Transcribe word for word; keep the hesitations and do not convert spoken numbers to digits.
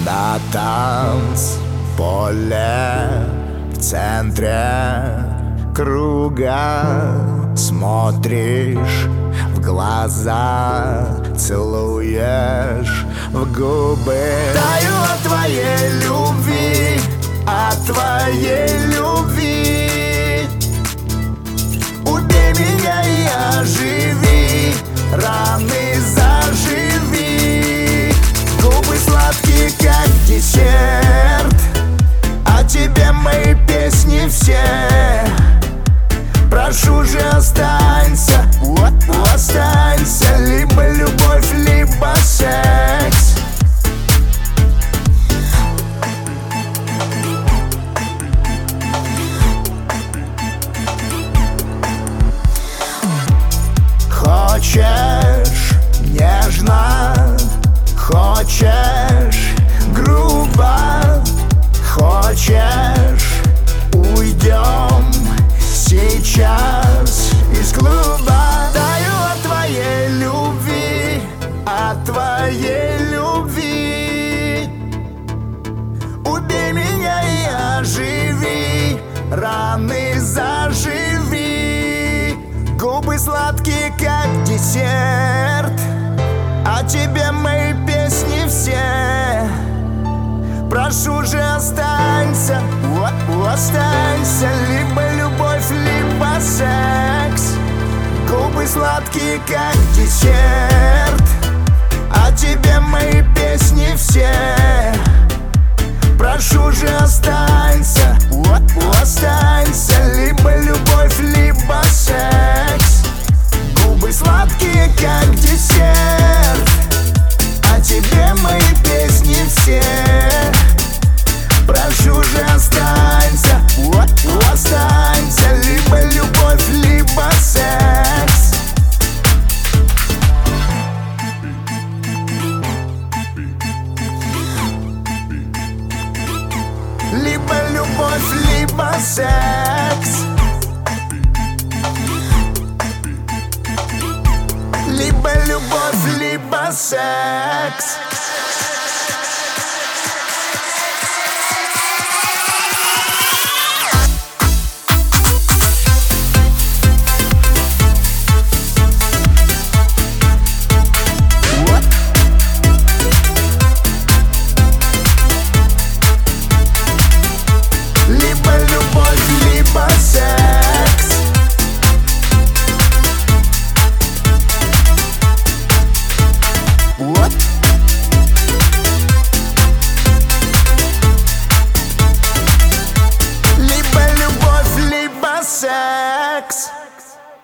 На танцполе в центре круга смотришь в глаза, целуешь в губы. Таю от твоей любви, от твоей любви. Убей меня и оживи, раны заживи. Губы сладкие, как десерт, о тебе мои песни все. Прошу же, останься, останься. Либо любовь, либо секс. Хочешь нежно, хочешь грубо, хочешь уйдем сейчас из клуба. Таю от твоей любви, от твоей любви. Убей меня и оживи, раны заживи. Губы сладкие, как десерт, о тебе мои песни все. Прошу же, останься, останься. Либо любовь, либо секс. Губы сладкие, как десерт, о тебе мои песни все. Прошу же, останься, останься. Либо любовь, либо секс. Губы сладкие, как десерт, о тебе мои песни все. Прошу же, останься, останься. Либо любовь, либо секс. Либо любовь, либо секс. Либо любовь, либо секс. Секс.